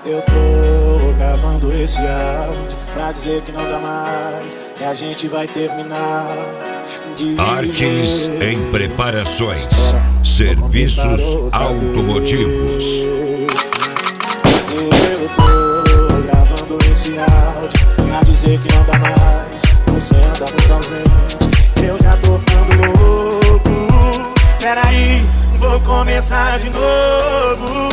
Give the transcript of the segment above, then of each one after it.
Eu tô gravando esse áudio pra dizer que não dá mais, que a gente vai terminar de Artes viver. em Preparações, serviços automotivos. Eu tô gravando esse áudio pra dizer que não dá mais, você anda muito ausente, eu já tô ficando louco. Peraí, vou começar de novo.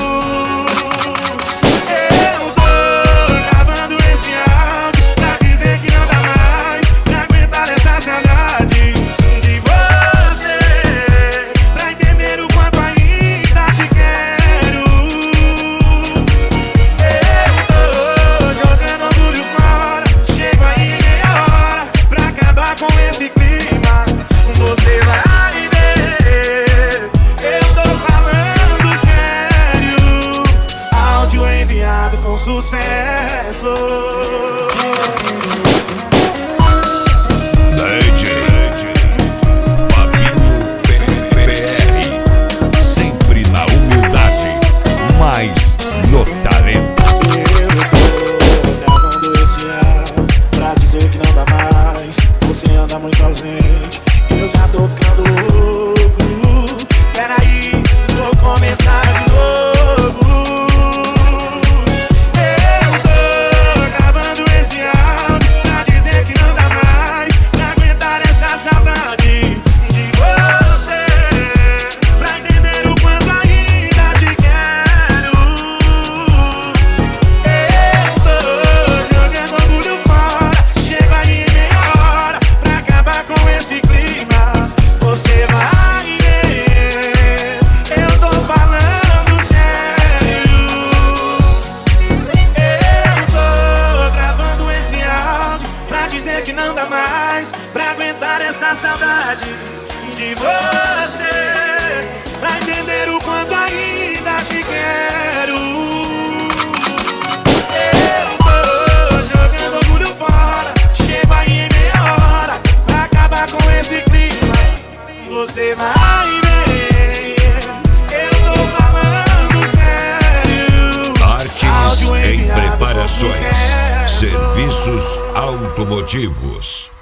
Com sucesso, DJ Fabinho BR, sempre na humildade, mas no talento. Eu tô gravando esse áudio pra dizer que não dá mais, você anda muito ausente, eu já tô ficando louco. Peraí, vou começar de novo. Que não dá mais pra aguentar essa saudade de você, pra entender o quanto ainda te quero. Eu tô jogando orgulho fora, chego aí em meia hora pra acabar com esse clima. Você vai ver, eu tô falando sério. Artes em Preparações, serviços automotivos.